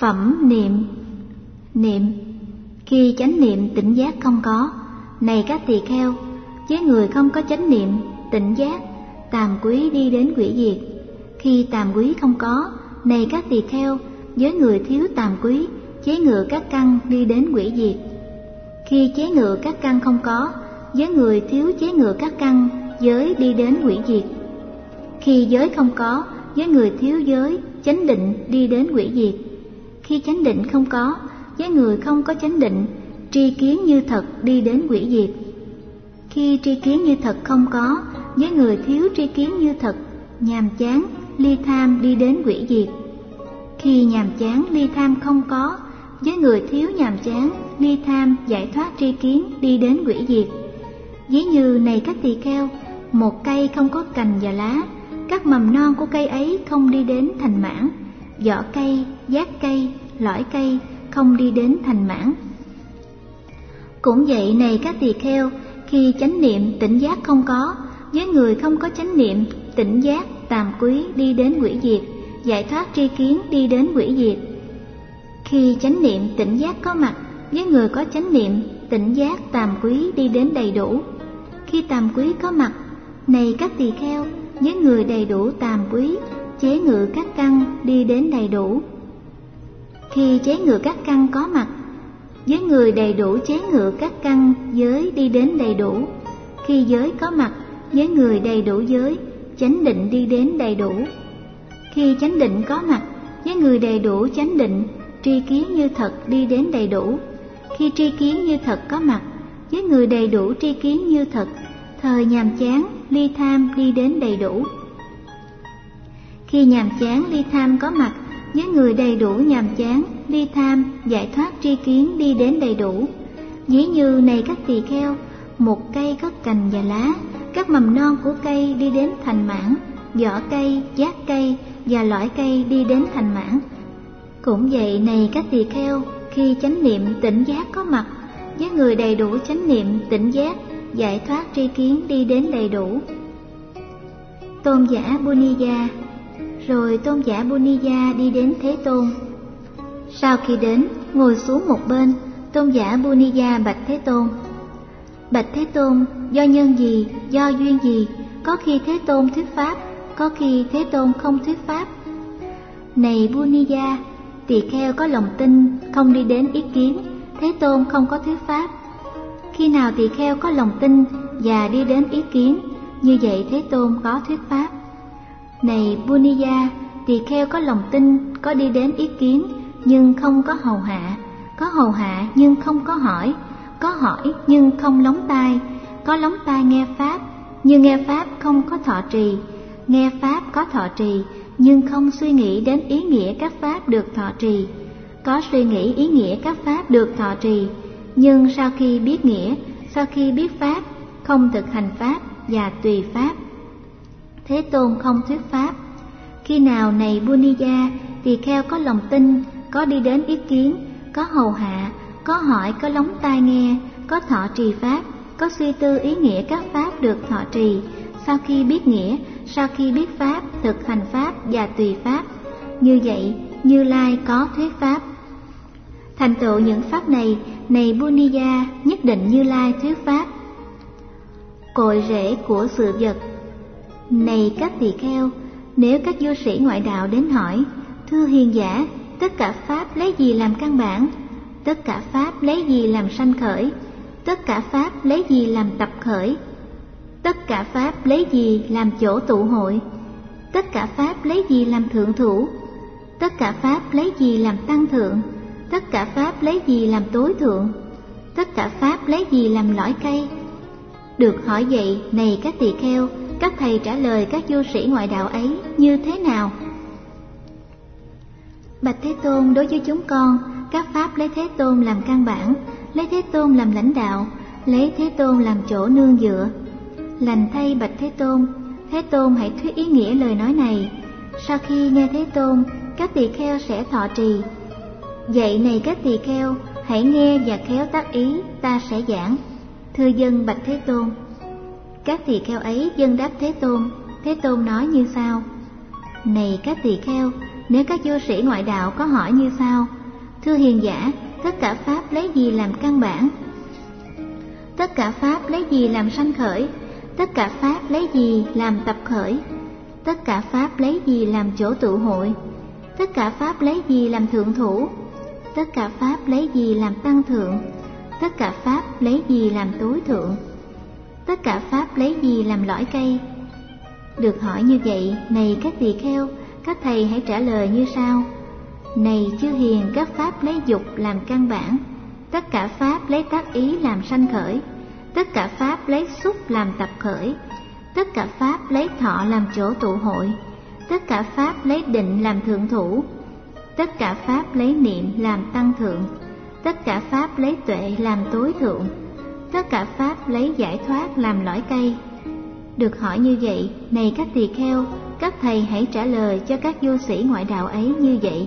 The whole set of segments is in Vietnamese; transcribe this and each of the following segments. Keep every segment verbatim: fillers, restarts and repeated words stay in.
Phẩm niệm. Niệm. Khi chánh niệm tỉnh giác không có, này các tỳ kheo, với người không có chánh niệm tỉnh giác, tàm quý đi đến hủy diệt. Khi tàm quý không có, này các tỳ kheo, với người thiếu tàm quý, chế ngự các căn đi đến hủy diệt. Khi chế ngự các căn không có, với người thiếu chế ngự các căn, giới đi đến hủy diệt. Khi giới không có, với người thiếu giới, chánh định đi đến hủy diệt. Khi chánh định không có, với người không có chánh định, tri kiến như thật đi đến hủy diệt. Khi tri kiến như thật không có, với người thiếu tri kiến như thật, nhàm chán, ly tham đi đến hủy diệt. Khi nhàm chán, ly tham không có, với người thiếu nhàm chán, ly tham, giải thoát tri kiến đi đến hủy diệt. Ví như này các tỳ kheo, một cây không có cành và lá, các mầm non của cây ấy không đi đến thành mãn, vỏ cây, giác cây, lõi cây không đi đến thành mãn. Cũng vậy này các tỳ kheo, khi chánh niệm tỉnh giác không có, với người không có chánh niệm tỉnh giác, tàm quý đi đến hủy diệt, giải thoát tri kiến đi đến hủy diệt. Khi chánh niệm tỉnh giác có mặt, với người có chánh niệm tỉnh giác, tàm quý đi đến đầy đủ. Khi tàm quý có mặt, này các tỳ kheo, với người đầy đủ tàm quý, chế ngự các căn đi đến đầy đủ. Khi chế ngự các căn có mặt, với người đầy đủ chế ngự các căn, giới đi đến đầy đủ. Khi giới có mặt, với người đầy đủ giới, chánh định đi đến đầy đủ. Khi chánh định có mặt, với người đầy đủ chánh định, tri kiến như thật đi đến đầy đủ. Khi tri kiến như thật có mặt, với người đầy đủ tri kiến như thật, thời nhàm chán, ly tham đi đến đầy đủ. Khi nhàm chán, ly tham có mặt, với người đầy đủ nhàm chán, ly tham, giải thoát tri kiến đi đến đầy đủ. Ví như này các tỳ kheo, một cây có cành và lá, các mầm non của cây đi đến thành mãn, vỏ cây, giác cây và lõi cây đi đến thành mãn. Cũng vậy này các tỳ kheo, khi chánh niệm tỉnh giác có mặt, với người đầy đủ chánh niệm tỉnh giác, giải thoát tri kiến đi đến đầy đủ. Tôn giả Buniya. Rồi tôn giả Buniya đi đến Thế Tôn. Sau khi đến, ngồi xuống một bên, tôn giả Buniya bạch Thế Tôn: Bạch Thế Tôn, do nhân gì, do duyên gì, có khi Thế Tôn thuyết pháp, có khi Thế Tôn không thuyết pháp. Này Buniya, tỳ kheo có lòng tin, không đi đến ý kiến, Thế Tôn không có thuyết pháp. Khi nào tỳ kheo có lòng tin và đi đến ý kiến, như vậy Thế Tôn có thuyết pháp. Này Buniya, tỳ kheo có lòng tin, có đi đến ý kiến, nhưng không có hầu hạ, có hầu hạ nhưng không có hỏi, có hỏi nhưng không lóng tai, có lóng tai nghe pháp, nhưng nghe pháp không có thọ trì, nghe pháp có thọ trì, nhưng không suy nghĩ đến ý nghĩa các pháp được thọ trì, có suy nghĩ ý nghĩa các pháp được thọ trì, nhưng sau khi biết nghĩa, sau khi biết pháp, không thực hành pháp và tùy pháp. Thế Tôn không thuyết pháp. Khi nào này Buniya, tỳ kheo có lòng tin, có đi đến ý kiến, có hầu hạ, có hỏi, có lóng tai nghe, có thọ trì pháp, có suy tư ý nghĩa các pháp được thọ trì, sau khi biết nghĩa, sau khi biết pháp, thực hành pháp và tùy pháp. Như vậy, Như Lai có thuyết pháp. Thành tựu những pháp này, này Buniya, nhất định Như Lai thuyết pháp. Cội rễ của sự vật. Này các tỳ kheo, nếu các du sĩ ngoại đạo đến hỏi: Thưa hiền giả, tất cả pháp lấy gì làm căn bản? Tất cả pháp lấy gì làm sanh khởi? Tất cả pháp lấy gì làm tập khởi? Tất cả pháp lấy gì làm chỗ tụ hội? Tất cả pháp lấy gì làm thượng thủ? Tất cả pháp lấy gì làm tăng thượng? Tất cả pháp lấy gì làm tối thượng? Tất cả pháp lấy gì làm lõi cây? Được hỏi vậy, này các tỳ kheo, các thầy trả lời các du sĩ ngoại đạo ấy như thế nào? Bạch Thế Tôn, đối với chúng con, các pháp lấy Thế Tôn làm căn bản, lấy Thế Tôn làm lãnh đạo, lấy Thế Tôn làm chỗ nương dựa. Lành thay bạch Thế Tôn, Thế Tôn hãy thuyết ý nghĩa lời nói này. Sau khi nghe Thế Tôn, các tỳ kheo sẽ thọ trì. Vậy này các tỳ kheo, hãy nghe và khéo tác ý, ta sẽ giảng. Thưa dân bạch Thế Tôn. Các tỳ kheo ấy dân đáp Thế Tôn. Thế Tôn nói như sau: Này các tỳ kheo, nếu các du sĩ ngoại đạo có hỏi như sau: thưa hiền giả, tất cả pháp lấy gì làm căn bản? Tất cả pháp lấy gì làm sanh khởi? Tất cả pháp lấy gì làm tập khởi? Tất cả pháp lấy gì làm chỗ tụ hội? Tất cả pháp lấy gì làm thượng thủ? Tất cả pháp lấy gì làm tăng thượng? Tất cả pháp lấy gì làm tối thượng? Tất cả pháp lấy gì làm lõi cây? Được hỏi như vậy, này các tỳ kheo, các thầy hãy trả lời như sau: này chư hiền, các pháp lấy dục làm căn bản, tất cả pháp lấy tác ý làm sanh khởi, tất cả pháp lấy xúc làm tập khởi, tất cả pháp lấy thọ làm chỗ tụ hội, tất cả pháp lấy định làm thượng thủ, tất cả pháp lấy niệm làm tăng thượng, tất cả pháp lấy tuệ làm tối thượng, tất cả pháp lấy giải thoát làm lõi cây. Được hỏi như vậy, này các tỳ kheo, các thầy hãy trả lời cho các du sĩ ngoại đạo ấy như vậy.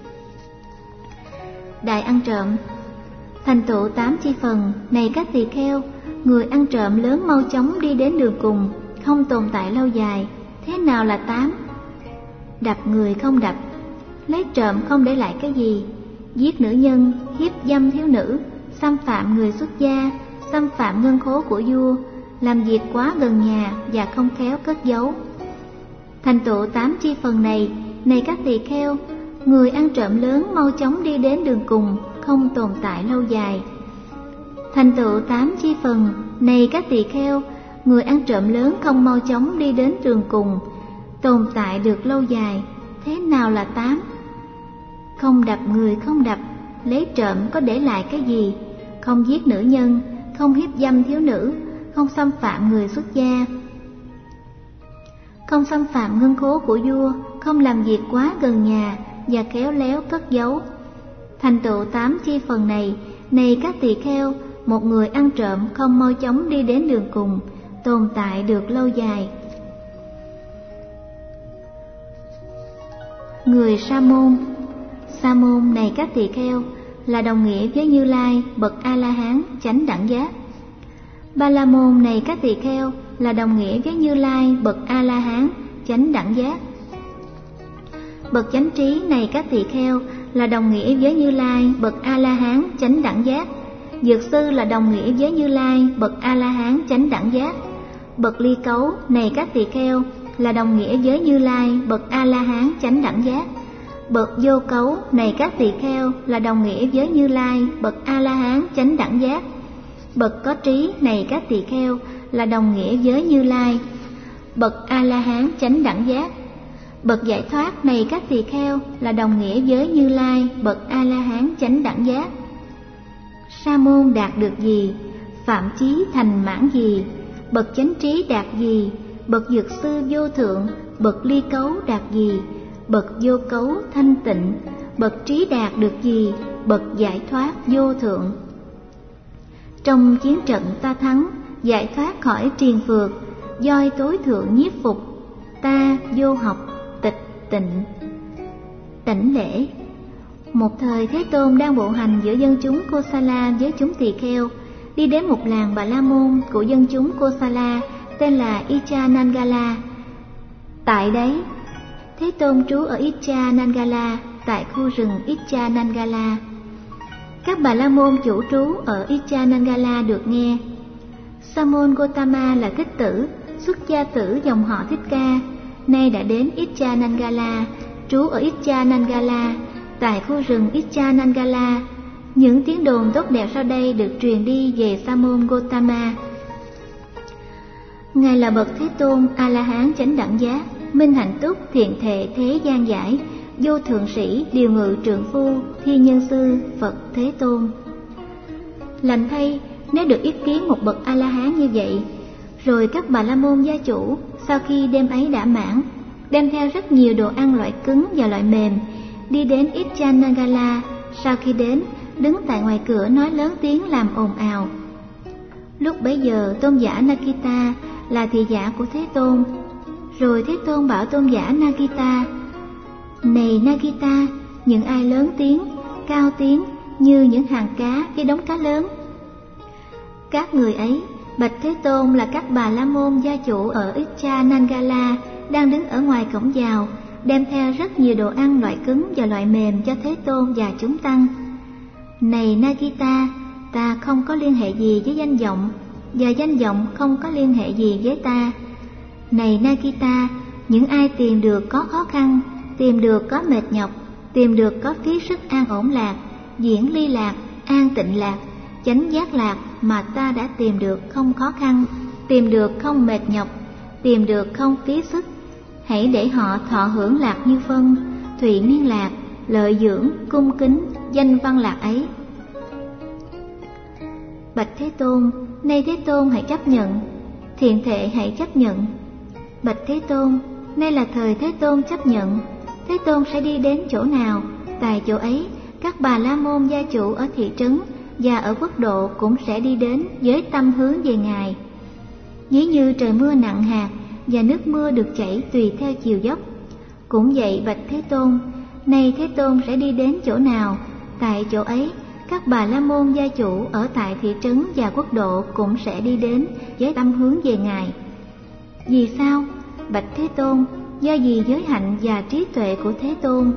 Đại ăn trộm. Thành tựu tám chi phần. Này các tỳ kheo, người ăn trộm lớn mau chóng đi đến đường cùng, không tồn tại lâu dài. Thế nào là tám? Đập người không đập, lấy trộm không để lại cái gì, giết nữ nhân, hiếp dâm thiếu nữ, xâm phạm người xuất gia, xâm phạm ngân khố của vua, làm việc quá gần nhà và không khéo cất giấu. Thành tựu tám chi phần này, này các tỳ kheo, người ăn trộm lớn mau chóng đi đến đường cùng, không tồn tại lâu dài. Thành tựu tám chi phần, này các tỳ kheo, người ăn trộm lớn không mau chóng đi đến đường cùng, tồn tại được lâu dài. Thế nào là tám? Không đập người không đập, lấy trộm có để lại cái gì, không giết nữ nhân, không hiếp dâm thiếu nữ, không xâm phạm người xuất gia, không xâm phạm ngân khố của vua, không làm việc quá gần nhà và khéo léo cất giấu. Thành tựu tám chi phần này, này các tỳ kheo, một người ăn trộm không mau chóng đi đến đường cùng, tồn tại được lâu dài. Người sa môn. Sa môn, này các tỳ kheo, là đồng nghĩa với Như Lai, bậc A La Hán chánh đẳng giác. Ba La môn, này các tỳ kheo, là đồng nghĩa với Như Lai, bậc A La Hán chánh đẳng giác. Bậc chánh trí, này các tỳ kheo, là đồng nghĩa với Như Lai, bậc A La Hán chánh đẳng giác. Dược sư là đồng nghĩa với Như Lai, bậc A La Hán chánh đẳng giác. Bậc ly cấu, này các tỳ kheo, là đồng nghĩa với Như Lai, bậc A La Hán chánh đẳng giác. Bậc vô cấu, này các tỳ kheo, là đồng nghĩa với Như Lai, bậc A La Hán chánh đẳng giác. Bậc có trí, này các tỳ kheo, là đồng nghĩa với Như Lai, bậc A La Hán chánh đẳng giác. Bậc giải thoát, này các tỳ kheo, là đồng nghĩa với Như Lai, bậc A La Hán chánh đẳng giác. Sa môn đạt được gì? Phạm chí thành mãn gì? Bậc chánh trí đạt gì? Bậc dược sư vô thượng. Bậc ly cấu đạt gì? Bậc vô cấu thanh tịnh. Bậc trí đạt được gì? Bậc giải thoát vô thượng. Trong chiến trận ta thắng, giải thoát khỏi triền phược, doi tối thượng nhiếp phục, ta vô học tịch tịnh. Đảnh lễ. Một thời Thế Tôn đang bộ hành giữa dân chúng Kosala với chúng tỳ kheo, đi đến một làng Bà La Môn của dân chúng Kosala tên là Ichanangala. Tại đấy, Thế Tôn trú ở Ichanangala, tại khu rừng Ichanangala. Các Bà La Môn chủ trú ở Ichanangala được nghe. Sa môn Gotama là thích tử, xuất gia tử dòng họ Thích Ca, nay đã đến Ichanangala, trú ở Ichanangala, tại khu rừng Ichanangala. Những tiếng đồn tốt đẹp sau đây được truyền đi về Sa môn Gotama. Ngài là bậc Thế Tôn A La Hán chánh đẳng giác, minh hạnh túc, thiện thệ thế gian giải, vô thượng sĩ, điều ngự trượng phu, thi nhân sư, Phật Thế Tôn. Lành thay, nếu được ý kiến một bậc A La Hán như vậy, rồi các Bà La Môn gia chủ sau khi đêm ấy đã mãn, đem theo rất nhiều đồ ăn loại cứng và loại mềm, đi đến Ichanangala. Sau khi đến, đứng tại ngoài cửa nói lớn tiếng làm ồn ào. Lúc bấy giờ tôn giả Nakita là thị giả của Thế Tôn. Rồi Thế Tôn bảo tôn giả Nakita: Này Nakita, những ai lớn tiếng, cao tiếng như những hàng cá khi đóng cá lớn? Các người ấy bạch Thế Tôn là các Bà La Môn gia chủ ở Ichanangala, đang đứng ở ngoài cổng vào, đem theo rất nhiều đồ ăn loại cứng và loại mềm cho Thế Tôn và chúng tăng. Này Nagita, ta không có liên hệ gì với danh vọng, và danh vọng không có liên hệ gì với ta. Này Nagita, những ai tìm được có khó khăn, tìm được có mệt nhọc, tìm được có phí sức an ổn lạc, diễn ly lạc, an tịnh lạc, chánh giác lạc mà ta đã tìm được không khó khăn, tìm được không mệt nhọc, tìm được không phí sức, hãy để họ thọ hưởng lạc như phân, thụy miên lạc, lợi dưỡng, cung kính, danh văn lạc ấy. Bạch Thế Tôn, nay Thế Tôn hãy chấp nhận. Thiện thệ hãy chấp nhận. Bạch Thế Tôn, nay là thời Thế Tôn chấp nhận. Thế Tôn sẽ đi đến chỗ nào? Tại chỗ ấy, các bà la môn gia chủ ở thị trấn và ở quốc độ cũng sẽ đi đến với tâm hướng về Ngài. Ví như trời mưa nặng hạt và nước mưa được chảy tùy theo chiều dốc. Cũng vậy Bạch Thế Tôn, nay Thế Tôn sẽ đi đến chỗ nào? Tại chỗ ấy, các bà la môn gia chủ ở tại thị trấn và quốc độ cũng sẽ đi đến với tâm hướng về Ngài. Vì sao? Bạch Thế Tôn, do vì giới hạnh và trí tuệ của Thế Tôn.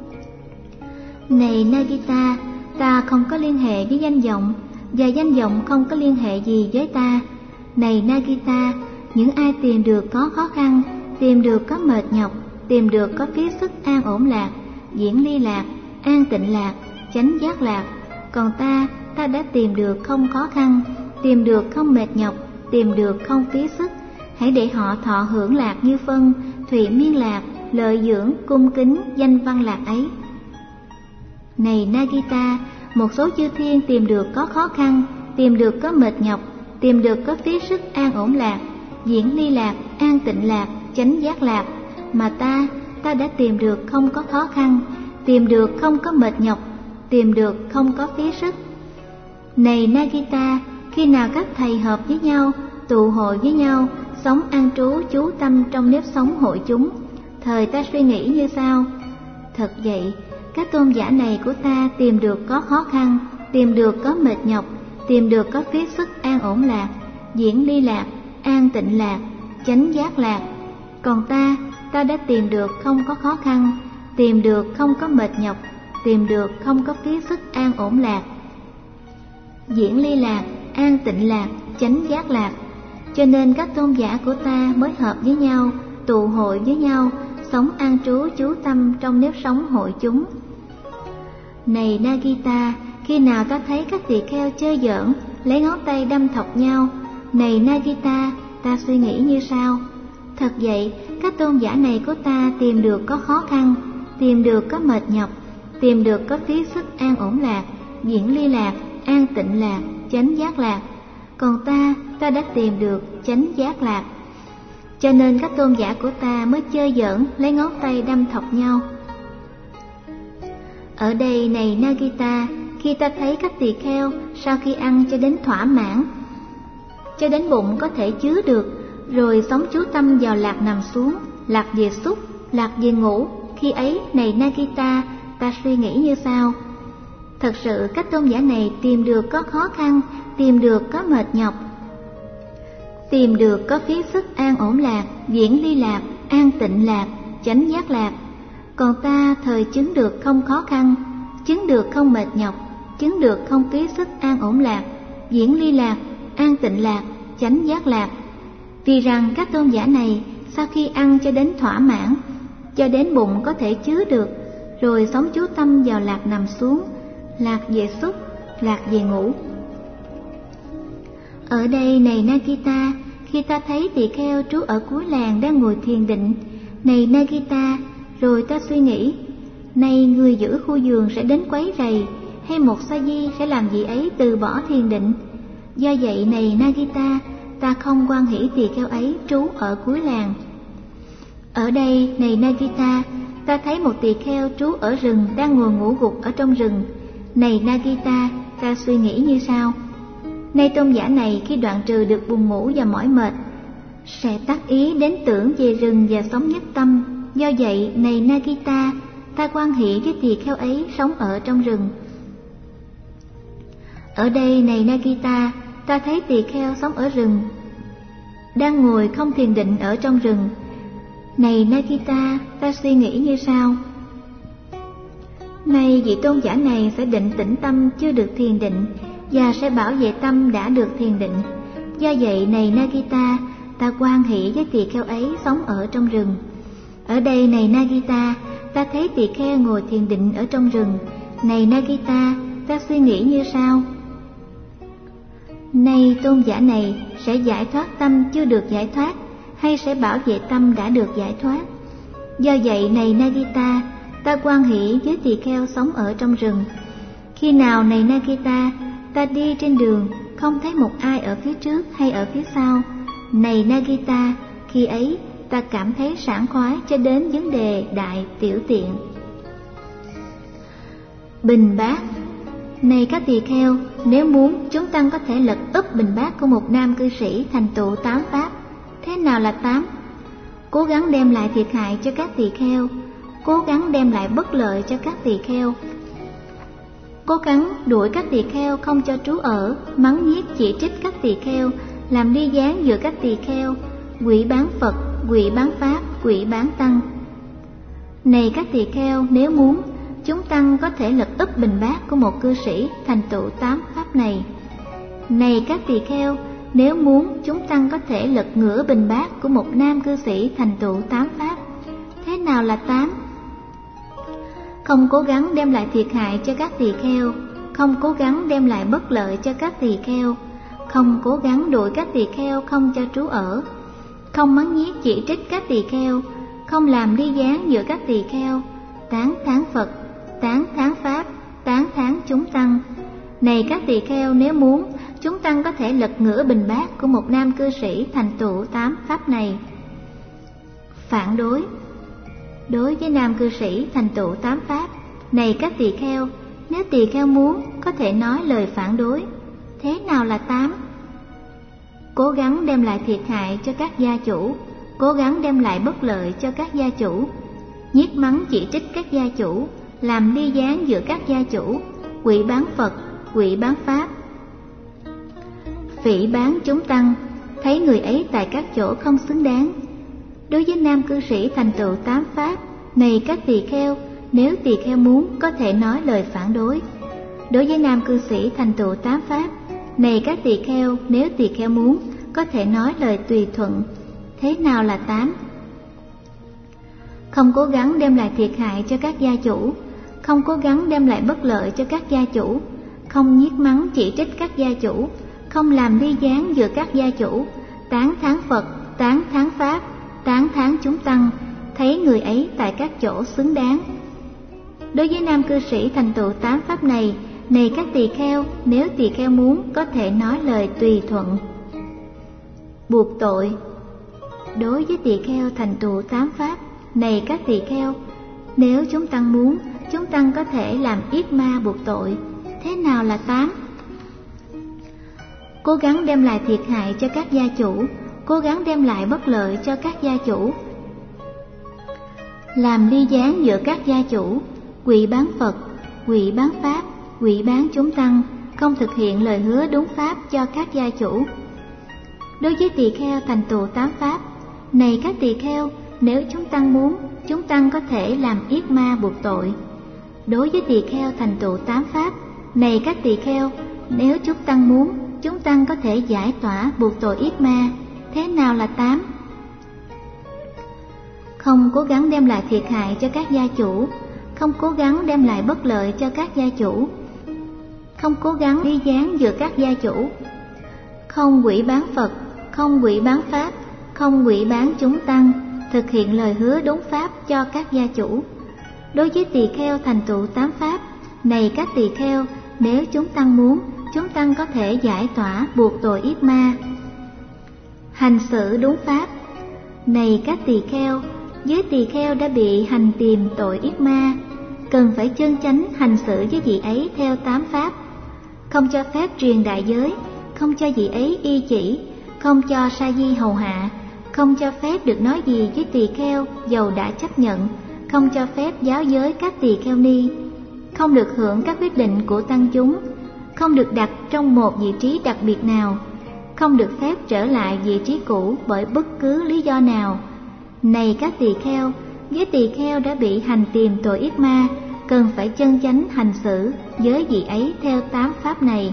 Này Nagita, ta không có liên hệ với danh vọng, và danh vọng không có liên hệ gì với ta. Này Nagita, những ai tìm được có khó khăn, tìm được có mệt nhọc, tìm được có phí sức an ổn lạc, diễn ly lạc, an tịnh lạc, chánh giác lạc. Còn ta, ta đã tìm được không khó khăn, tìm được không mệt nhọc, tìm được không phí sức, hãy để họ thọ hưởng lạc như phân, thụy miên lạc, lợi dưỡng, cung kính, danh văn lạc ấy. Này Nagita, một số chư thiên tìm được có khó khăn, tìm được có mệt nhọc, tìm được có phí sức an ổn lạc, diễn ly lạc, an tịnh lạc, chánh giác lạc, mà ta, ta đã tìm được không có khó khăn, tìm được không có mệt nhọc, tìm được không có phí sức. Này Nagita, khi nào các thầy hợp với nhau, tụ hội với nhau, sống an trú chú tâm trong nếp sống hội chúng, thời ta suy nghĩ như sau: thật vậy, các tôn giả này của ta tìm được có khó khăn, tìm được có mệt nhọc, tìm được có phí sức an ổn lạc, diễn ly lạc, an tịnh lạc, chánh giác lạc. Còn ta, ta đã tìm được không có khó khăn, tìm được không có mệt nhọc, tìm được không có phí sức an ổn lạc, diễn ly lạc, an tịnh lạc, chánh giác lạc. Cho nên các tôn giả của ta mới hợp với nhau, tụ hội với nhau, sống an trú chú tâm trong nếp sống hội chúng. Này Nagita, khi nào ta thấy các tỳ kheo chơi giỡn, lấy ngón tay đâm thọc nhau, này Nagita, ta suy nghĩ như sau: thật vậy, các tôn giả này của ta tìm được có khó khăn, tìm được có mệt nhọc, tìm được có phí sức an ổn lạc, diễn ly lạc, an tịnh lạc, chánh giác lạc. Còn ta, ta đã tìm được chánh giác lạc. Cho nên các tôn giả của ta mới chơi giỡn, lấy ngón tay đâm thọc nhau. Ở đây này Nagita, khi ta thấy các tỳ kheo sau khi ăn cho đến thỏa mãn, cho đến bụng có thể chứa được, rồi sống chú tâm vào lạc nằm xuống, lạc về xúc, lạc về ngủ, khi ấy này Nagita, ta suy nghĩ như sau: thật sự các tôn giả này tìm được có khó khăn, tìm được có mệt nhọc, tìm được có phí sức an ổn lạc, diễn ly lạc, an tịnh lạc, chánh giác lạc. Còn ta thời chứng được không khó khăn, chứng được không mệt nhọc, chứng được không phí sức an ổn lạc, diễn ly lạc, an tịnh lạc, chánh giác lạc. Vì rằng các tôn giả này sau khi ăn cho đến thỏa mãn, cho đến bụng có thể chứa được, rồi sống chú tâm vào lạc nằm xuống, lạc về xúc, lạc về ngủ. Ở đây này Nagita, khi ta thấy tỳ kheo trú ở cuối làng đang ngồi thiền định, này Nagita, rồi ta suy nghĩ: nay người giữ khu vườn sẽ đến quấy rầy, hay một sa di sẽ làm gì ấy từ bỏ thiền định. Do vậy này Nagita, ta không hoan hỷ tỳ kheo ấy trú ở cuối làng. Ở đây này Nagita, ta thấy một tỳ kheo trú ở rừng đang ngồi ngủ gục ở trong rừng. Này Nagita, ta suy nghĩ như sau: nay tôn giả này khi đoạn trừ được buồn ngủ và mỏi mệt, sẽ tác ý đến tưởng về rừng và sống nhất tâm. Do vậy này Nagita, ta hoan hỷ với tỳ kheo ấy sống ở trong rừng. Ở đây này Nagita, ta thấy tỳ kheo sống ở rừng, đang ngồi không thiền định ở trong rừng. Này Nagita, ta suy nghĩ như sau. Nay vị tôn giả này sẽ định tĩnh tâm chưa được thiền định, và sẽ bảo vệ tâm đã được thiền định. Do vậy này Nagita, ta hoan hỷ với tỳ kheo ấy sống ở trong rừng. Ở đây này Nagita, ta thấy tỳ kheo ngồi thiền định ở trong rừng. Này Nagita, ta suy nghĩ như sau. Nay tôn giả này sẽ giải thoát tâm chưa được giải thoát, hay sẽ bảo vệ tâm đã được giải thoát. Do vậy này Nagita, ta hoan hỷ với tỳ kheo sống ở trong rừng. Khi nào này Nagita, ta đi trên đường không thấy một ai ở phía trước hay ở phía sau. Này Nagita, khi ấy ta cảm thấy sảng khoái cho đến vấn đề đại tiểu tiện. Bình bát. Này các tỳ kheo, nếu muốn, chúng tăng có thể lật úp bình bát của một nam cư sĩ thành tựu tám pháp. Thế nào là tám? Cố gắng đem lại thiệt hại cho các tỳ kheo, cố gắng đem lại bất lợi cho các tỳ kheo, cố gắng đuổi các tỳ kheo không cho trú ở, mắng nhiếc chỉ trích các tỳ kheo, làm ly gián giữa các tỳ kheo, quỷ bán Phật, quỷ bán Pháp, quỷ bán Tăng. Này các tỳ kheo, nếu muốn, chúng tăng có thể lật úp bình bát của một cư sĩ thành tựu tám pháp này. Này các tỳ kheo, nếu muốn, chúng tăng có thể lật ngửa bình bát của một nam cư sĩ thành tựu tám pháp. Thế nào là tám? Không cố gắng đem lại thiệt hại cho các tỳ kheo, không cố gắng đem lại bất lợi cho các tỳ kheo, không cố gắng đuổi các tỳ kheo không cho trú ở, không mắng nhiếc chỉ trích các tỳ kheo, không làm ly gián giữa các tỳ kheo, tán thán Phật, tán thán Pháp, tán thán chúng tăng. Này các tỳ kheo, nếu muốn, chúng tăng có thể lật ngửa bình bát của một nam cư sĩ thành tựu tám pháp này. Phản đối. Đối với nam cư sĩ thành tựu tám pháp, này các tỳ kheo, nếu tỳ kheo muốn, có thể nói lời phản đối. Thế nào là tám? Cố gắng đem lại thiệt hại cho các gia chủ, cố gắng đem lại bất lợi cho các gia chủ, nhiếc mắng chỉ trích các gia chủ, làm ly gián giữa các gia chủ, quỷ bán Phật, quỷ bán Pháp, phỉ bán chúng tăng, thấy người ấy tại các chỗ không xứng đáng. Đối với nam cư sĩ thành tựu tám pháp, này các tỳ kheo, nếu tỳ kheo muốn, có thể nói lời phản đối. Đối với nam cư sĩ thành tựu tám pháp, này các tỳ kheo, nếu tỳ kheo muốn, có thể nói lời tùy thuận. Thế nào là tám? Không cố gắng đem lại thiệt hại cho các gia chủ, không cố gắng đem lại bất lợi cho các gia chủ, không nhiếc mắng chỉ trích các gia chủ, không làm ly gián giữa các gia chủ, tán thán Phật, tán thán Pháp, tán thán chúng tăng, thấy người ấy tại các chỗ xứng đáng. Đối với nam cư sĩ thành tựu tám pháp này, này các tỳ kheo, nếu tỳ kheo muốn, có thể nói lời tùy thuận. Buộc tội. Đối với tỳ kheo thành tựu tám pháp, này các tỳ kheo, nếu chúng tăng muốn, chúng tăng có thể làm yết ma buộc tội. Thế nào là tám? Cố gắng đem lại thiệt hại cho các gia chủ, cố gắng đem lại bất lợi cho các gia chủ, làm ly gián giữa các gia chủ, quỷ bán Phật, quỷ bán Pháp, quỷ bán chúng tăng, không thực hiện lời hứa đúng pháp cho các gia chủ. Đối với tỳ kheo thành tựu tám pháp, này các tỳ kheo, nếu chúng tăng muốn, chúng tăng có thể làm yết ma buộc tội. Đối với tỳ kheo thành tựu tám pháp, này các tỳ kheo, nếu chúng tăng muốn, chúng tăng có thể giải tỏa buộc tội yết ma. Thế nào là tám? Không cố gắng đem lại thiệt hại cho các gia chủ, không cố gắng đem lại bất lợi cho các gia chủ, không cố gắng ly gián giữa các gia chủ, không quỷ bán Phật, không quỷ bán Pháp, không quỷ bán chúng tăng, thực hiện lời hứa đúng pháp cho các gia chủ. Đối với tỳ kheo thành tựu tám pháp, này các tỳ kheo, nếu chúng tăng muốn, chúng tăng có thể giải tỏa buộc tội yết ma. Hành xử đúng pháp. Này các tỳ kheo, với tỳ kheo đã bị hành tìm tội yết ma, cần phải chân chánh hành xử với vị ấy theo tám pháp, không cho phép truyền đại giới, không cho vị ấy y chỉ, không cho sa di hầu hạ, không cho phép được nói gì với tỳ kheo dầu đã chấp nhận, không cho phép giáo giới các tỳ kheo ni, không được hưởng các quyết định của tăng chúng, không được đặt trong một vị trí đặc biệt nào, không được phép trở lại vị trí cũ bởi bất cứ lý do nào, Này các tỳ kheo, với tỳ kheo đã bị hành tìm tội yết ma, cần phải chân chánh hành xử với vị ấy theo tám pháp này.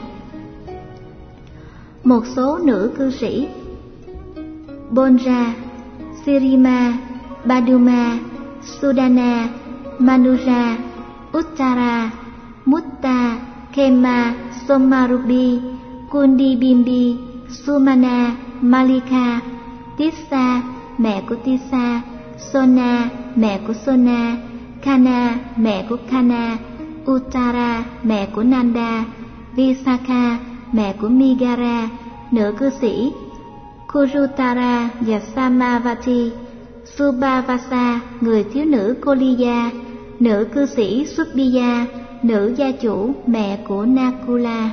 Một số nữ cư sĩ Bonra, Sirima, Baduma, Sudana, Manuja, Uttara, Mutta, Khema, Somarubi, Kundibimbi, Sumana, Malika, Tissa, mẹ của Tissa, Sona, mẹ của Sona, Kana, mẹ của Kana, Uttara, mẹ của Nanda, Visakha, mẹ của Migara, nữ cư sĩ Kurutara và Samavati, Subhavasa, người thiếu nữ Koliya, nữ cư sĩ Subbiya, nữ gia chủ, mẹ của Nakula.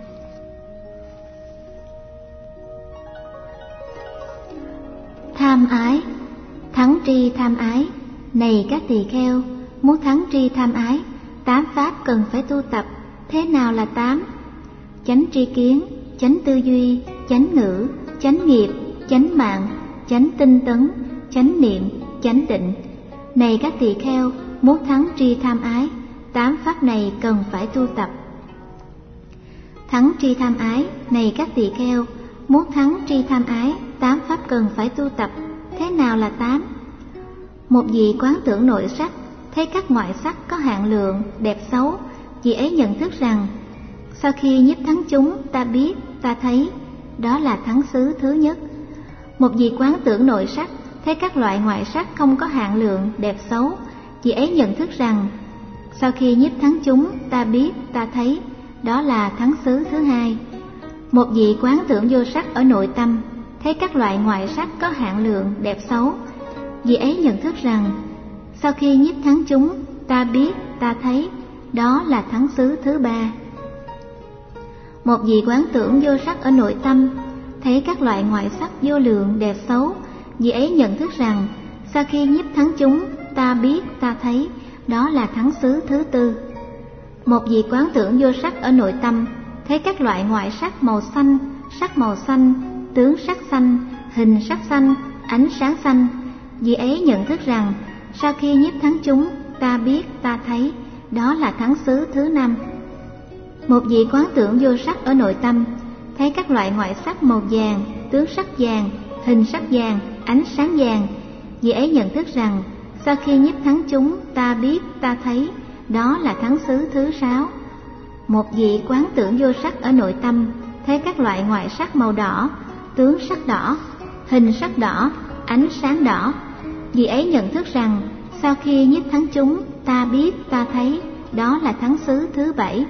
Tham ái, thắng tri tham ái. Này các tỳ kheo, muốn thắng tri tham ái, tám pháp cần phải tu tập. Thế nào là tám? Chánh tri kiến, chánh tư duy, chánh ngữ, chánh nghiệp, chánh mạng, chánh tinh tấn, chánh niệm, chánh tịnh. Này các tỳ kheo, muốn thắng tri tham ái, tám pháp này cần phải tu tập. Thắng tri tham ái, này các tỳ kheo, muốn thắng tri tham ái, tám pháp cần phải tu tập. Thế nào là tám? Một vị quán tưởng nội sắc, thấy các ngoại sắc có hạn lượng, đẹp xấu, vị ấy nhận thức rằng sau khi nhiếp thắng chúng, ta biết, ta thấy, đó là thắng xứ thứ nhất. Một vị quán tưởng nội sắc, thấy các loại ngoại sắc không có hạn lượng, đẹp xấu, vị ấy nhận thức rằng sau khi nhiếp thắng chúng, ta biết, ta thấy, đó là thắng xứ thứ hai. Một vị quán tưởng vô sắc ở nội tâm, thấy các loại ngoại sắc có hạn lượng, đẹp xấu, vị ấy nhận thức rằng sau khi nhiếp thắng chúng, ta biết, ta thấy, đó là thắng xứ thứ ba. Một vị quán tưởng vô sắc ở nội tâm, thấy các loại ngoại sắc vô lượng, đẹp xấu, vị ấy nhận thức rằng sau khi nhiếp thắng chúng, ta biết, ta thấy, đó là thắng xứ thứ tư. Một vị quán tưởng vô sắc ở nội tâm, thấy các loại ngoại sắc màu xanh, sắc màu xanh, tướng sắc xanh, hình sắc xanh, ánh sáng xanh, vị ấy nhận thức rằng sau khi nhiếp thắng chúng, ta biết, ta thấy, đó là thắng xứ thứ năm. Một vị quán tưởng vô sắc ở nội tâm, thấy các loại ngoại sắc màu vàng, tướng sắc vàng, hình sắc vàng, ánh sáng vàng, vị ấy nhận thức rằng sau khi nhiếp thắng chúng, ta biết, ta thấy, đó là thắng xứ thứ sáu. Một vị quán tưởng vô sắc ở nội tâm, thấy các loại ngoại sắc màu đỏ, tướng sắc đỏ, hình sắc đỏ, ánh sáng đỏ, vị ấy nhận thức rằng sau khi nhiếp thắng chúng, ta biết, ta thấy, đó là thắng xứ thứ bảy.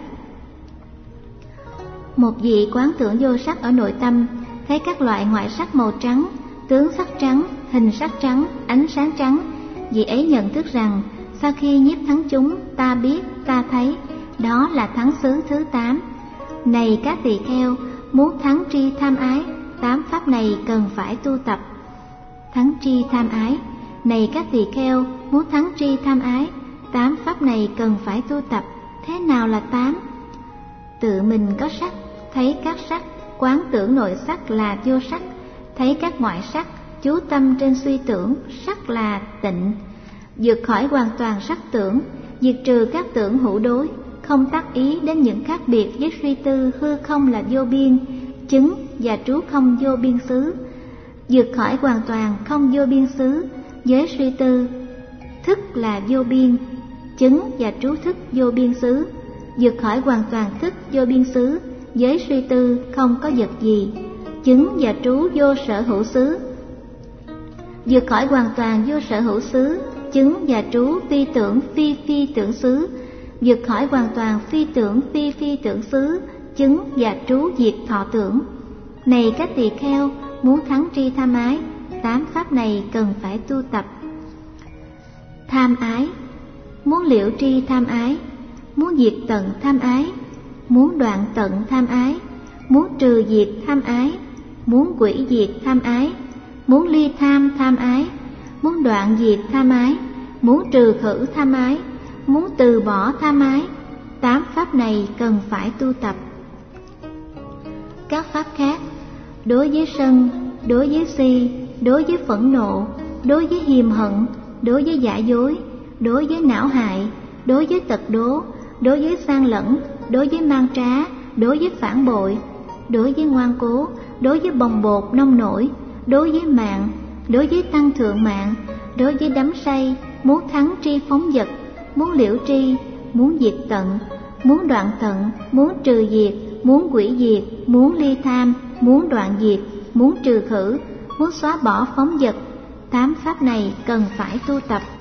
Một vị quán tưởng vô sắc ở nội tâm, thấy các loại ngoại sắc màu trắng, tướng sắc trắng, hình sắc trắng, ánh sáng trắng, vị ấy nhận thức rằng sau khi nhiếp thắng chúng, ta biết, ta thấy, đó là thắng xứ thứ tám. Này các tỳ kheo, muốn thắng tri tham ái, tám pháp này cần phải tu tập. Thắng tri tham ái, này các tỳ kheo, muốn thắng tri tham ái, tám pháp này cần phải tu tập. Thế nào là tám? Tự mình có sắc, thấy các sắc, quán tưởng nội sắc là vô sắc, thấy các ngoại sắc, chú tâm trên suy tưởng, sắc là tịnh, vượt khỏi hoàn toàn sắc tưởng, diệt trừ các tưởng hữu đối, không tác ý đến những khác biệt với suy tư hư không là vô biên, chứng và trú không vô biên xứ, vượt khỏi hoàn toàn không vô biên xứ với suy tư thức là vô biên, chứng và trú thức vô biên xứ, vượt khỏi hoàn toàn thức vô biên xứ với suy tư không có vật gì, chứng và trú vô sở hữu xứ, vượt khỏi hoàn toàn vô sở hữu xứ, chứng và trú phi tưởng phi phi tưởng xứ, vượt khỏi hoàn toàn phi tưởng phi phi tưởng xứ, chứng và trú diệt thọ tưởng. Này các tỳ kheo, muốn thắng tri tham ái, tám pháp này cần phải tu tập. Tham ái, muốn liễu tri tham ái, muốn diệt tận tham ái, muốn đoạn tận tham ái, muốn trừ diệt tham ái, muốn quỷ diệt tham ái, muốn ly tham tham ái, muốn đoạn diệt tham ái, muốn trừ khử tham ái, muốn từ bỏ tham ái, tám pháp này cần phải tu tập. Các pháp khác, đối với sân, đối với si, đối với phẫn nộ, đối với hiềm hận, đối với giả dối, đối với não hại, đối với tật đố, đối với sang lẫn, đối với mang trá, đối với phản bội, đối với ngoan cố, đối với bồng bột nông nổi, đối với mạng, đối với tăng thượng mạng, đối với đắm say, muốn thắng tri phóng vật, muốn liễu tri, muốn diệt tận, muốn đoạn tận, muốn trừ diệt, muốn quỷ diệt, muốn ly tham, muốn đoạn diệt, muốn trừ khử, muốn xóa bỏ phóng vật. Tám pháp này cần phải tu tập.